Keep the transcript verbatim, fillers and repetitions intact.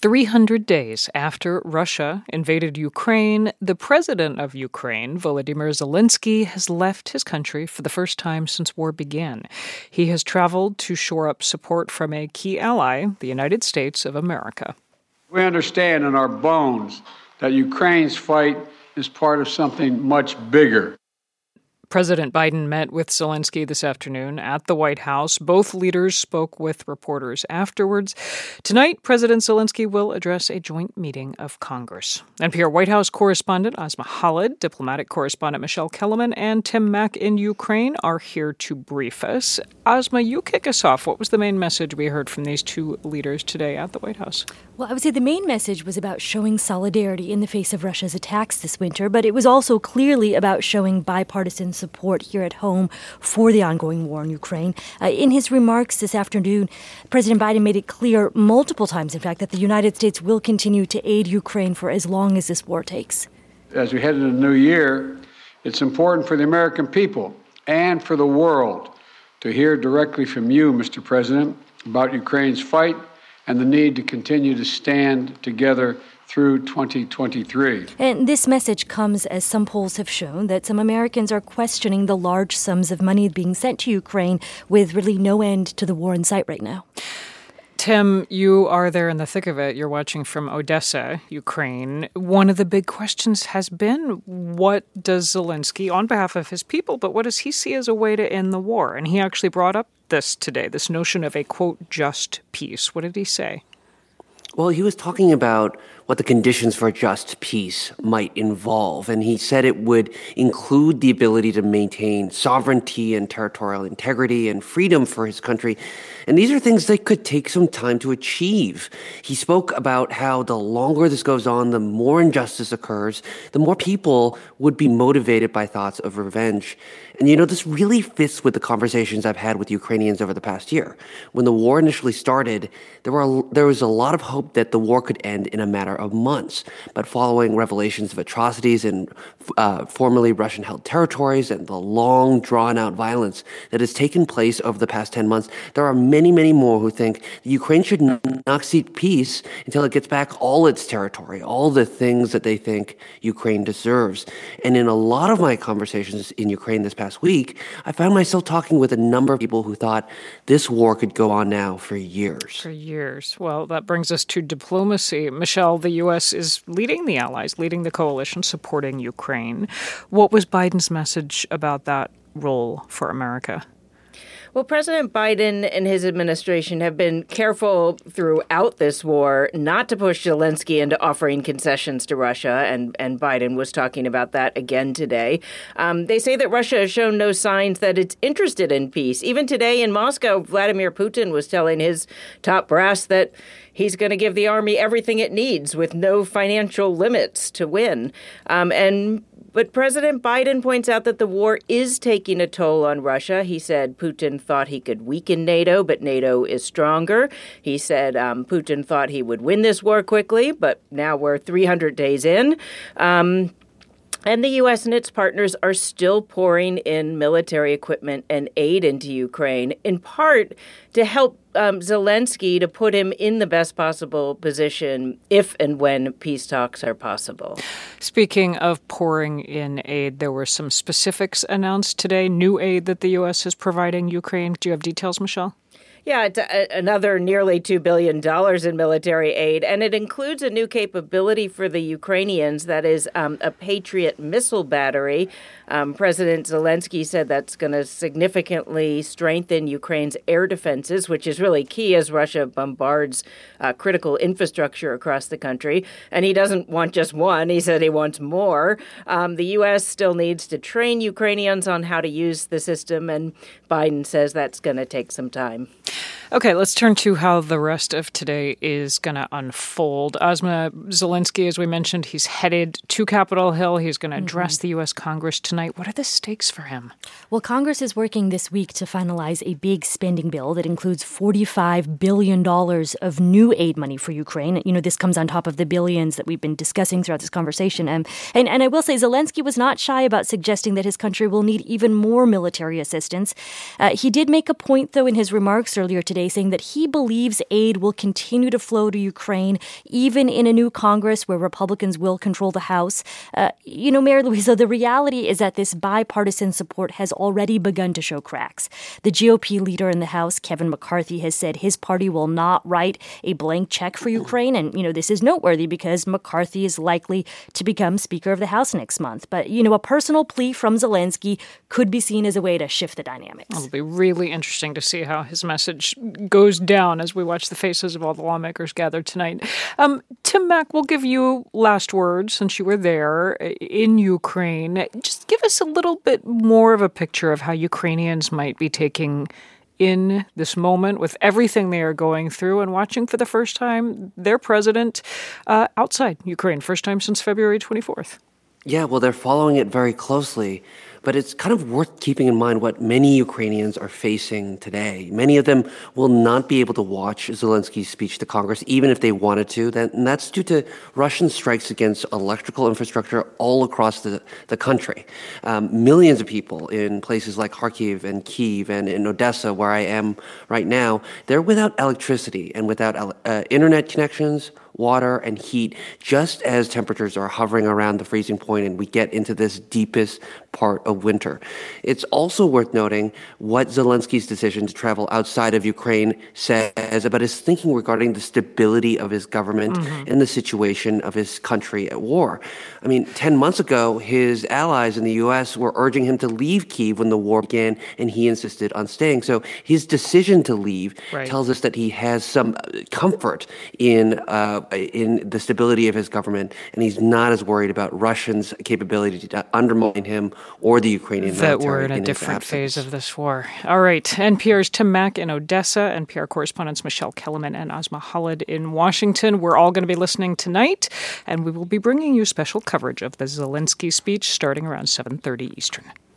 three hundred days after Russia invaded Ukraine, the president of Ukraine, Volodymyr Zelensky, has left his country for the first time since war began. He has traveled to shore up support from a key ally, the United States of America. We understand in our bones that Ukraine's fight is part of something much bigger. President Biden met with Zelensky this afternoon at the White House. Both leaders spoke with reporters afterwards. Tonight, President Zelensky will address a joint meeting of Congress. N P R White House correspondent Asma Khalid, diplomatic correspondent Michelle Kellerman, and Tim Mak in Ukraine are here to brief us. Asma, you kick us off. What was the main message we heard from these two leaders today at the White House? Well, I would say the main message was about showing solidarity in the face of Russia's attacks this winter, but it was also clearly about showing bipartisan support here at home for the ongoing war in Ukraine. Uh, in his remarks this afternoon, President Biden made it clear multiple times, in fact, that the United States will continue to aid Ukraine for as long as this war takes. As we head into the new year, it's important for the American people and for the world to hear directly from you, Mister President, about Ukraine's fight and the need to continue to stand together through twenty twenty-three. And this message comes as some polls have shown that some Americans are questioning the large sums of money being sent to Ukraine with really no end to the war in sight right now. Tim, you are there in the thick of it. You're watching from Odessa, Ukraine. One of the big questions has been, what does Zelensky, on behalf of his people, but what does he see as a way to end the war? And he actually brought up this today, this notion of a, quote, just peace. What did he say? Well, he was talking about what the conditions for a just peace might involve, and he said it would include the ability to maintain sovereignty and territorial integrity and freedom for his country. And these are things that could take some time to achieve. He spoke about how the longer this goes on, the more injustice occurs, the more people would be motivated by thoughts of revenge. And, you know, this really fits with the conversations I've had with Ukrainians over the past year. When the war initially started, there were there was a lot of hope that the war could end in a matter of months. But following revelations of atrocities in uh, formerly Russian-held territories and the long, drawn-out violence that has taken place over the past ten months, there are many, many more who think that Ukraine should not seek peace until it gets back all its territory, all the things that they think Ukraine deserves. And in a lot of my conversations in Ukraine this past week, I found myself talking with a number of people who thought this war could go on now for years. For years. Well, that brings us to diplomacy. Michelle, the U S is leading the allies, leading the coalition, supporting Ukraine. What was Biden's message about that role for America? Well, President Biden and his administration have been careful throughout this war not to push Zelensky into offering concessions to Russia, and, and Biden was talking about that again today. Um, they say that Russia has shown no signs that it's interested in peace. Even today in Moscow, Vladimir Putin was telling his top brass that he's going to give the army everything it needs with no financial limits to win. Um, and But President Biden points out that the war is taking a toll on Russia. He said Putin thought he could weaken NATO, but NATO is stronger. He said um, Putin thought he would win this war quickly, but now we're three hundred days in. Um, And the U S and its partners are still pouring in military equipment and aid into Ukraine, in part to help um, Zelensky to put him in the best possible position if and when peace talks are possible. Speaking of pouring in aid, there were some specifics announced today, new aid that the U S is providing Ukraine. Do you have details, Michelle? Yeah, it's a, another nearly two billion dollars in military aid, and it includes a new capability for the Ukrainians that is um, a Patriot missile battery. Um, President Zelensky said that's going to significantly strengthen Ukraine's air defenses, which is really key as Russia bombards uh, critical infrastructure across the country. And he doesn't want just one. He said he wants more. Um, the U S still needs to train Ukrainians on how to use the system, and Biden says that's going to take some time. Okay, let's turn to how the rest of today is going to unfold. Asma, Zelensky, as we mentioned, he's headed to Capitol Hill. He's going to address mm-hmm. the U S Congress tonight. What are the stakes for him? Well, Congress is working this week to finalize a big spending bill that includes forty-five billion dollars of new aid money for Ukraine. You know, this comes on top of the billions that we've been discussing throughout this conversation. Um, and, and I will say Zelensky was not shy about suggesting that his country will need even more military assistance. Uh, he did make a point, though, in his remarks earlier today saying that he believes aid will continue to flow to Ukraine, even in a new Congress where Republicans will control the House. Uh, you know, Mary Louise, the reality is that this bipartisan support has already begun to show cracks. The G O P leader in the House, Kevin McCarthy, has said his party will not write a blank check for Ukraine. And, you know, this is noteworthy because McCarthy is likely to become Speaker of the House next month. But, you know, a personal plea from Zelensky could be seen as a way to shift the dynamics. It'll be really interesting to see how his message goes down as we watch the faces of all the lawmakers gathered tonight. Um, Tim Mak, we'll give you last words since you were there in Ukraine. Just give us a little bit more of a picture of how Ukrainians might be taking in this moment with everything they are going through and watching for the first time their president uh, outside Ukraine, first time since February twenty-fourth. Yeah, well, they're following it very closely. But it's kind of worth keeping in mind what many Ukrainians are facing today. Many of them will not be able to watch Zelensky's speech to Congress, even if they wanted to. And that's due to Russian strikes against electrical infrastructure all across the, the country. Um, millions of people in places like Kharkiv and Kyiv and in Odessa, where I am right now, they're without electricity and without uh, internet connections, water, and heat, just as temperatures are hovering around the freezing point and we get into this deepest part of winter. It's also worth noting what Zelensky's decision to travel outside of Ukraine says about his thinking regarding the stability of his government mm-hmm. and the situation of his country at war. I mean, ten months ago, his allies in the U S were urging him to leave Kyiv when the war began, and he insisted on staying. So his decision to leave right. tells us that he has some comfort in uh, in the stability of his government, and he's not as worried about Russians' capability to undermine him or the Ukrainian that military. That we're in a in different phase of this war. All right. N P R's Tim Mak in Odessa, N P R correspondents Michelle Kellerman and Asma Khalid in Washington. We're all going to be listening tonight, and we will be bringing you special coverage of the Zelensky speech starting around seven thirty Eastern.